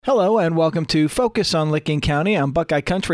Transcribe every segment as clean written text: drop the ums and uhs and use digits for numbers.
Hello and welcome to Focus on Licking County on Buckeye Country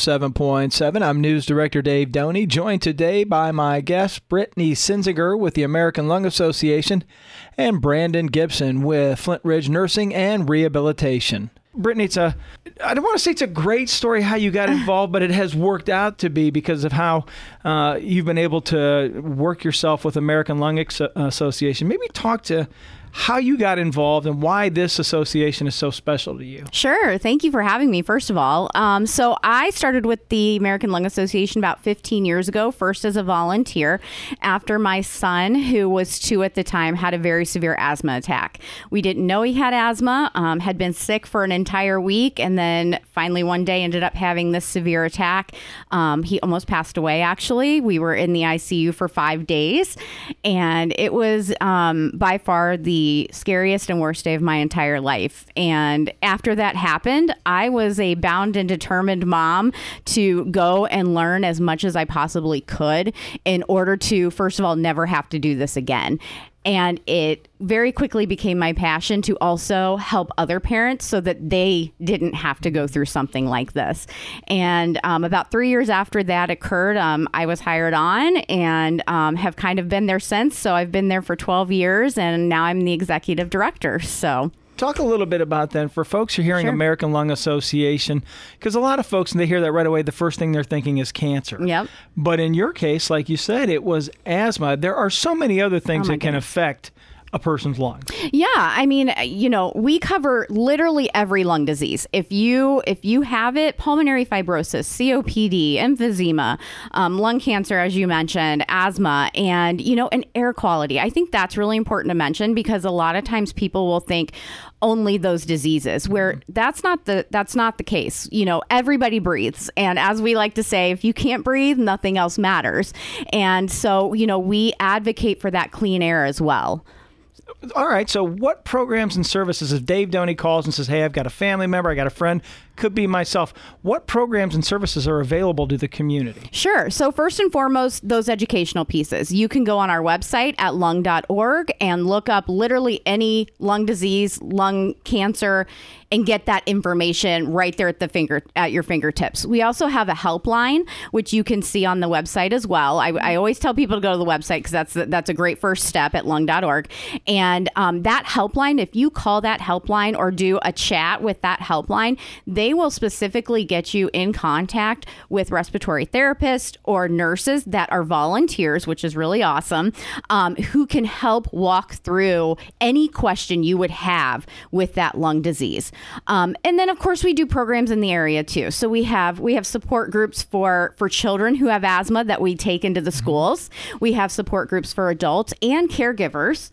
107.7. I'm News Director Dave Doney, joined today by my guest Brittany Sinziger with the American Lung Association and Brandon Gibson with Flint Ridge Nursing and Rehabilitation. Brittany, I don't want to say it's a great story how you got involved, but it has worked out to be because of how you've been able to work yourself with American Lung Association. Maybe talk to how you got involved and why this association is so special to you. Sure. Thank you for having me, first of all. So I started with the American Lung Association about 15 years ago, first as a volunteer, after my son, who was 2 at the time, had a very severe asthma attack. We didn't know he had asthma, had been sick for an entire week, and then finally one day ended up having this severe attack. He almost passed away, actually. We were in the ICU for 5 days, and it was by far the scariest and worst day of my entire life. And after that happened, I was a bound and determined mom to go and learn as much as I possibly could in order to, first of all, never have to do this again. And it very quickly became my passion to also help other parents so that they didn't have to go through something like this. And about 3 years after that occurred, I was hired on and have kind of been there since. So I've been there for 12 years and now I'm the executive director. So talk a little bit about then for folks who are hearing American Lung Association, because a lot of folks, when they hear that right away, the first thing they're thinking is cancer. Yep. But in your case, like you said, it was asthma. There are so many other things that can affect a person's lungs. Yeah, I mean, we cover literally every lung disease. If you have it, pulmonary fibrosis, COPD, emphysema, lung cancer, as you mentioned, asthma, and air quality. I think that's really important to mention because a lot of times people will think only those diseases, where that's not the case. Everybody breathes, and as we like to say, if you can't breathe, nothing else matters. And so, we advocate for that clean air as well. All right. So what programs and services, if Dave Doney calls and says, hey, I've got a family member, I got a friend, could be myself, what programs and services are available to the community? Sure. So first and foremost, those educational pieces. You can go on our website at lung.org and look up literally any lung disease, lung cancer, and get that information right there at your fingertips. We also have a helpline, which you can see on the website as well. I always tell people to go to the website because that's a great first step at lung.org. And that helpline, if you call that helpline or do a chat with that helpline, they will specifically get you in contact with respiratory therapists or nurses that are volunteers, which is really awesome, who can help walk through any question you would have with that lung disease. And then, of course, we do programs in the area, too. So we have support groups for children who have asthma that we take into the schools. We have support groups for adults and caregivers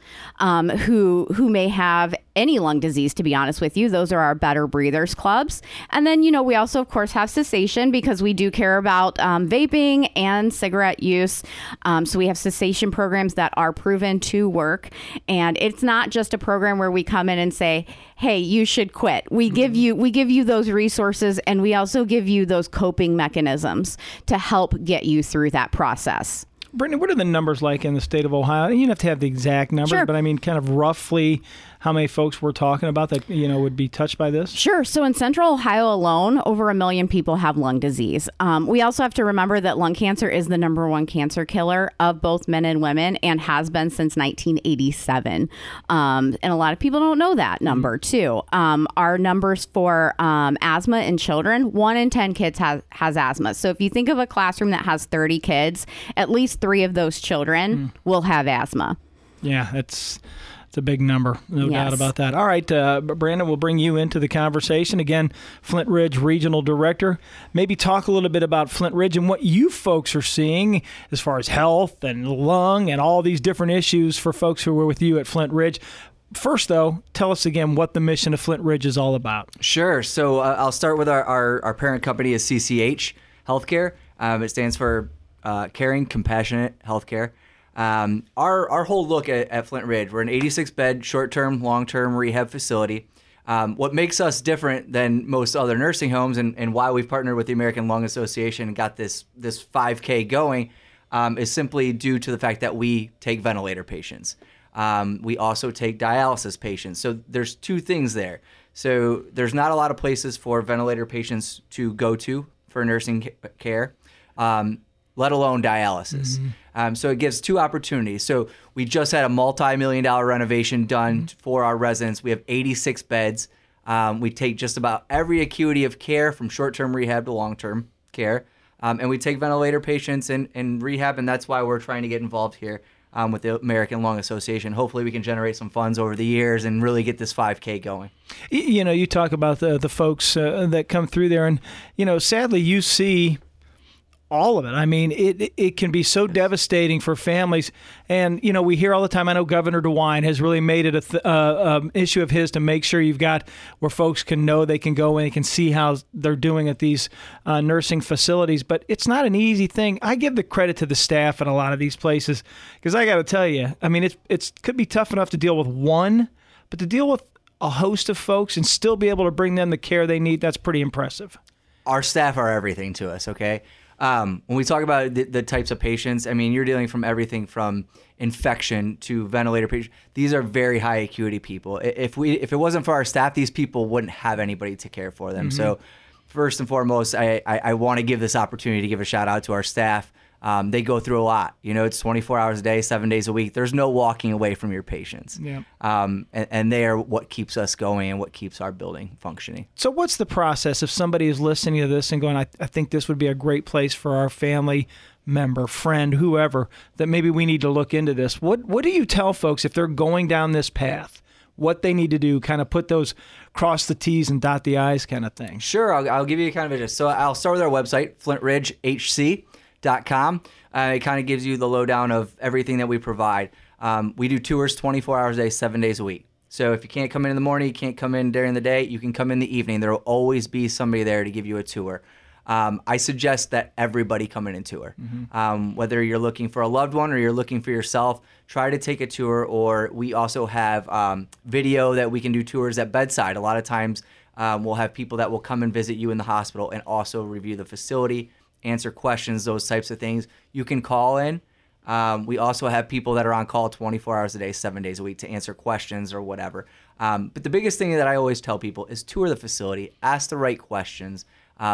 who may have any lung disease, to be honest with you. Those are our Better Breathers clubs. And then, we also, of course, have cessation because we do care about vaping and cigarette use. So we have cessation programs that are proven to work. And it's not just a program where we come in and say, hey, you should quit. We give you those resources, and we also give you those coping mechanisms to help get you through that process. Brittany, what are the numbers like in the state of Ohio? You don't have to have the exact numbers, but I mean, kind of roughly how many folks we're talking about that, would be touched by this? Sure. So in Central Ohio alone, over 1 million people have lung disease. We also have to remember that lung cancer is the number 1 cancer killer of both men and women and has been since 1987. And a lot of people don't know that number, too. Our numbers for asthma in children, 1 in 10 kids has asthma. So if you think of a classroom that has 30 kids, at least 3 of those children will have asthma. Yeah, it's a big number, no doubt about that. All right, Brandon, we'll bring you into the conversation. Again, Flint Ridge Regional Director. Maybe talk a little bit about Flint Ridge and what you folks are seeing as far as health and lung and all these different issues for folks who are with you at Flint Ridge. First, though, tell us again what the mission of Flint Ridge is all about. Sure. So I'll start with our parent company is CCH Healthcare. It stands for Caring Compassionate Healthcare. Our whole look at Flint Ridge, we're an 86-bed short-term, long-term rehab facility. What makes us different than most other nursing homes and why we've partnered with the American Lung Association and got this 5K going is simply due to the fact that we take ventilator patients. We also take dialysis patients. So there's two things there. So there's not a lot of places for ventilator patients to go to for nursing care, let alone dialysis. So it gives two opportunities. So we just had a multi-million-dollar renovation done for our residents. We have 86 beds. We take just about every acuity of care from short-term rehab to long-term care. And we take ventilator patients in rehab, and that's why we're trying to get involved here with the American Lung Association. Hopefully we can generate some funds over the years and really get this 5K going. You know, you talk about the folks that come through there, and, you know, sadly you see all of it. I mean, it can be so devastating for families. And, you know, we hear all the time, I know Governor DeWine has really made it an issue of his to make sure you've got where folks can know they can go and they can see how they're doing at these nursing facilities. But it's not an easy thing. I give the credit to the staff at a lot of these places, because I got to tell you, I mean, it could be tough enough to deal with one, but to deal with a host of folks and still be able to bring them the care they need, that's pretty impressive. Our staff are everything to us, okay? When we talk about the types of patients, I mean, you're dealing from everything from infection to ventilator patients. These are very high acuity people. If it wasn't for our staff, these people wouldn't have anybody to care for them. So first and foremost, I want to give this opportunity to give a shout out to our staff. They go through a lot. You know, it's 24 hours a day, 7 days a week. There's no walking away from your patients. Yeah. And they are what keeps us going and what keeps our building functioning. So what's the process if somebody is listening to this and going, I think this would be a great place for our family member, friend, whoever, that maybe we need to look into this? What do you tell folks if they're going down this path? What they need to do, kind of put those cross the T's and dot the I's kind of thing? Sure. I'll give you kind of a gist. So I'll start with our website, FlintRidgeHC.com. It kind of gives you the lowdown of everything that we provide. We do tours 24 hours a day, 7 days a week. So if you can't come in the morning, you can't come in during the day, you can come in the evening. There will always be somebody there to give you a tour. I suggest that everybody come in and tour. Whether you're looking for a loved one or you're looking for yourself, try to take a tour. Or we also have video that we can do tours at bedside. A lot of times we'll have people that will come and visit you in the hospital and also review the facility, answer questions, those types of things. You can call in. We also have people that are on call 24 hours a day, 7 days a week to answer questions or whatever. But the biggest thing that I always tell people is tour the facility, ask the right questions,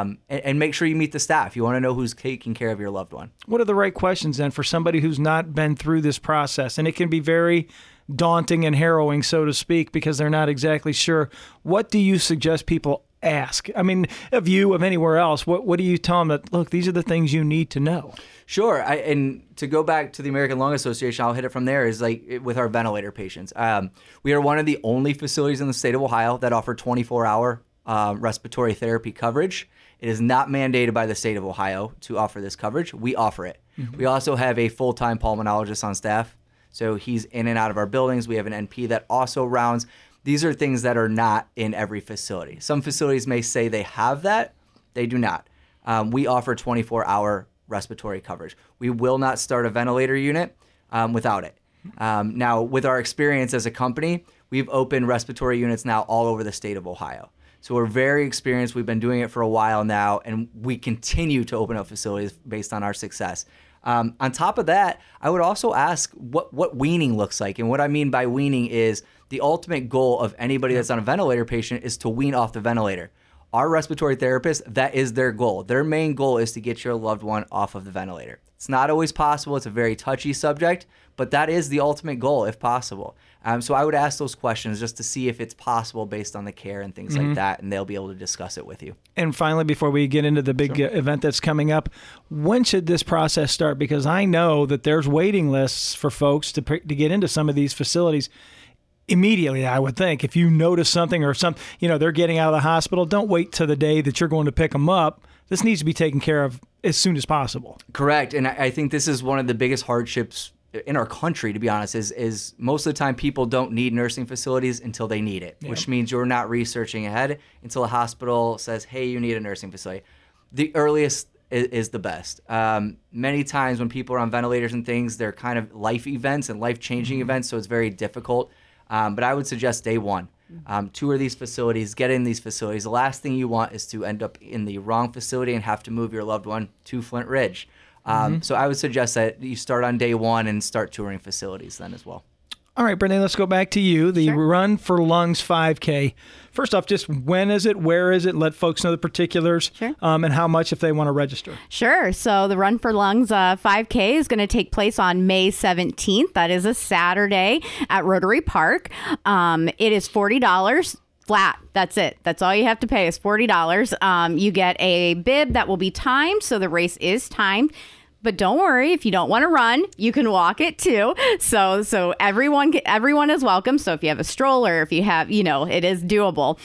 and make sure you meet the staff. You want to know who's taking care of your loved one. What are the right questions then for somebody who's not been through this process? And it can be very daunting and harrowing, so to speak, because they're not exactly sure. What do you suggest people ask? I mean, of you, of anywhere else, what do you tell them that, look, these are the things you need to know? Sure. And to go back to the American Lung Association, I'll hit it from there, is like with our ventilator patients. We are one of the only facilities in the state of Ohio that offer 24-hour respiratory therapy coverage. It is not mandated by the state of Ohio to offer this coverage. We offer it. We also have a full-time pulmonologist on staff. So he's in and out of our buildings. We have an NP that also rounds. These are things that are not in every facility. Some facilities may say they have that. They do not. We offer 24-hour respiratory coverage. We will not start a ventilator unit without it. Now, with our experience as a company, we've opened respiratory units now all over the state of Ohio. So we're very experienced. We've been doing it for a while now, and we continue to open up facilities based on our success. On top of that, I would also ask what weaning looks like. And what I mean by weaning is the ultimate goal of anybody that's on a ventilator patient is to wean off the ventilator. Our respiratory therapists, that is their goal. Their main goal is to get your loved one off of the ventilator. It's not always possible. It's a very touchy subject, but that is the ultimate goal if possible. So I would ask those questions just to see if it's possible based on the care and things like that, and they'll be able to discuss it with you. And finally, before we get into the big event that's coming up, when should this process start? Because I know that there's waiting lists for folks to get into some of these facilities immediately, I would think. If you notice something or they're getting out of the hospital, don't wait till the day that you're going to pick them up. This needs to be taken care of as soon as possible. Correct. And I think this is one of the biggest hardships in our country, to be honest, is most of the time people don't need nursing facilities until they need it, which means you're not researching ahead until a hospital says, hey, you need a nursing facility. The earliest is the best. Many times when people are on ventilators and things, they're kind of life events and life-changing events, so it's very difficult. But I would suggest day one. Tour these facilities, get in these facilities. The last thing you want is to end up in the wrong facility and have to move your loved one to Flint Ridge. So I would suggest that you start on day one and start touring facilities then as well. All right, Brittany, let's go back to you. The Sure. Run for Lungs 5K. First off, just when is it? Where is it? Let folks know the particulars. Sure. And how much if they want to register. Sure. So the Run for Lungs 5K is going to take place on May 17th. That is a Saturday at Rotary Park. It is $40 flat. That's it. That's all you have to pay is $40. You get a bib that will be timed. So the race is timed. But don't worry, if you don't want to run, you can walk it too. So everyone is welcome. So if you have a stroller, if you have, it is doable.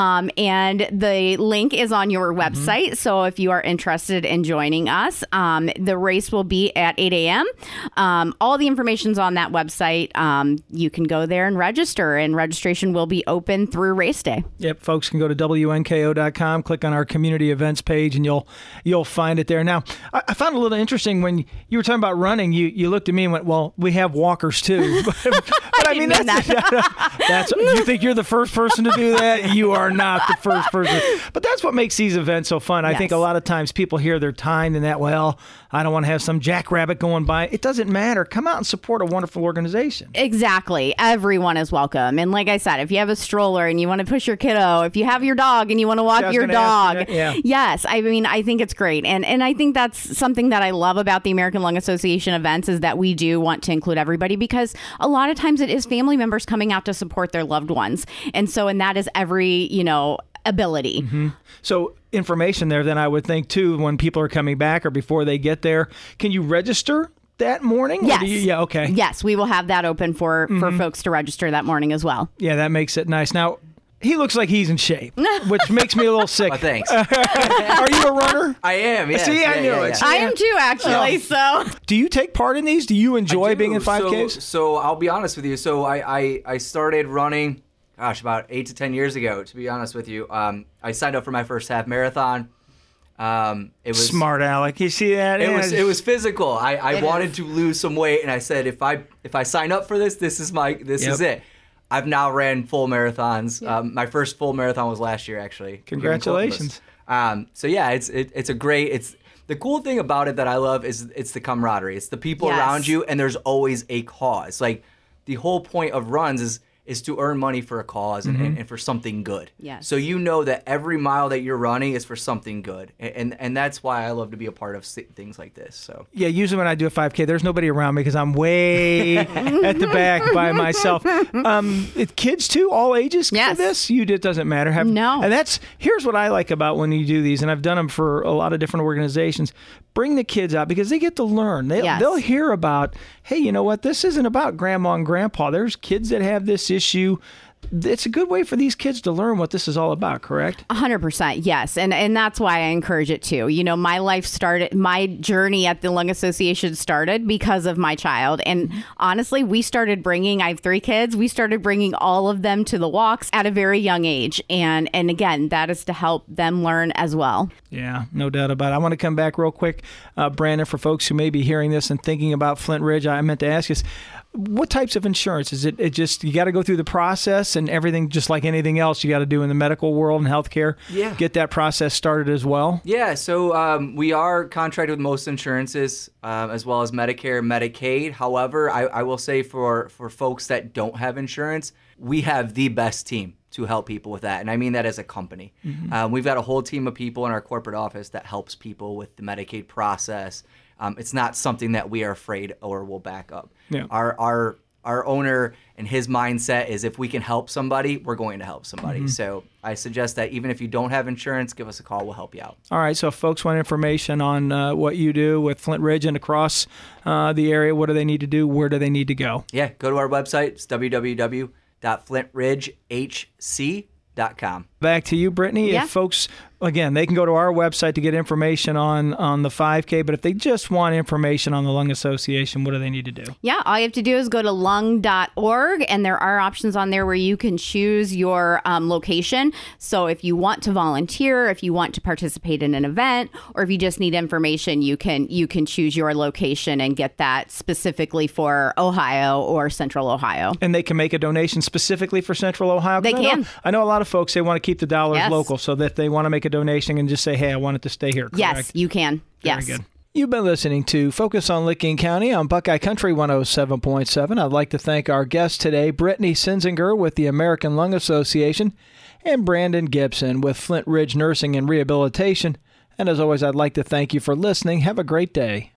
And the link is on your website. So if you are interested in joining us, the race will be at 8 a.m. All the information's on that website. You can go there and register, and registration will be open through race day. Yep, folks can go to WNKO.com, click on our community events page, and you'll find it there. Now, I found a little interesting when you were talking about running, you looked at me and went, well, we have walkers too. but I mean, that's you think you're the first person to do that? You are not the first person. But that's what makes these events so fun. I think a lot of times people hear they're timed and that, well, I don't want to have some jackrabbit going by. It doesn't matter. Come out and support a wonderful organization. Exactly. Everyone is welcome. And like I said, if you have a stroller and you want to push your kiddo, if you have your dog and you want to walk your dog, yes, I mean, I think it's great. And I think that's something that I love about the American Lung Association events is that we do want to include everybody, because a lot of times it is family members coming out to support their loved ones. And that is every, ability. Mm-hmm. So information there, then I would think too, when people are coming back or before they get there, can you register that morning? Yes. Okay. Yes, we will have that open for folks to register that morning as well. Yeah, that makes it nice. Now, he looks like he's in shape, which makes me a little sick. Oh, thanks. Are you a runner? I am, yes. See, I knew it. I am too, actually. So, do you take part in these? Do you enjoy being in 5Ks? So I'll be honest with you. So I started running, about 8 to 10 years ago, to be honest with you. I signed up for my first half marathon. It was smart, Alec. You see that? It was physical. I wanted to lose some weight, and I said, if I sign up for this, this is it. I've now ran full marathons. My first full marathon was last year, actually. Congratulations. So yeah, it's a great. The cool thing about it that I love is it's the camaraderie. It's the people around you, and there's always a cause. Like the whole point of runs is to earn money for a cause and for something good. Yes. So you know that every mile that you're running is for something good, and that's why I love to be a part of things like this. So yeah, usually when I do a 5K, there's nobody around me because I'm way at the back by myself. Kids too, all ages for this? It doesn't matter. No. And here's what I like about when you do these, and I've done them for a lot of different organizations. Bring the kids out because they get to learn. They'll hear about, hey, you know what? This isn't about grandma and grandpa. There's kids that have this issue. It's a good way for these kids to learn what this is all about, correct? 100%, yes. And that's why I encourage it too. My journey at the Lung Association started because of my child. And honestly, I have 3 kids. We started bringing all of them to the walks at a very young age. And again, that is to help them learn as well. Yeah, no doubt about it. I want to come back real quick, Brandon, for folks who may be hearing this and thinking about Flint Ridge. I meant to ask you, what types of insurance? Is it just you got to go through the process and everything just like anything else you got to do in the medical world and healthcare? Yeah. Get that process started as well? Yeah, so we are contracted with most insurances as well as Medicare, Medicaid. However, I will say for folks that don't have insurance, we have the best team to help people with that. And I mean that as a company. We've got a whole team of people in our corporate office that helps people with the Medicaid process. It's not something that we are afraid or will back up. Yeah. Our owner and his mindset is if we can help somebody, we're going to help somebody. So I suggest that even if you don't have insurance, give us a call. We'll help you out. All right. So if folks want information on what you do with Flint Ridge and across the area, what do they need to do? Where do they need to go? Yeah, go to our website. It's www.flintridgehc.com. Back to you, Brittany. Yeah. If folks, again, they can go to our website to get information on the 5K, but if they just want information on the Lung Association, what do they need to do? Yeah, all you have to do is go to lung.org, and there are options on there where you can choose your location. So if you want to volunteer, if you want to participate in an event, or if you just need information, you can choose your location and get that specifically for Ohio or Central Ohio. And they can make a donation specifically for Central Ohio? They can. I know a lot of folks, they want to keep the dollars local, so that they want to make a donation and just say, hey, I want it to stay here, correct? Yes, you can. Very yes. good. You've been listening to Focus on Licking County on Buckeye Country 107.7. I'd like to thank our guests today, Brittany Sinzinger with the American Lung Association and Brandon Gibson with Flint Ridge Nursing and Rehabilitation. And as always, I'd like to thank you for listening. Have a great day.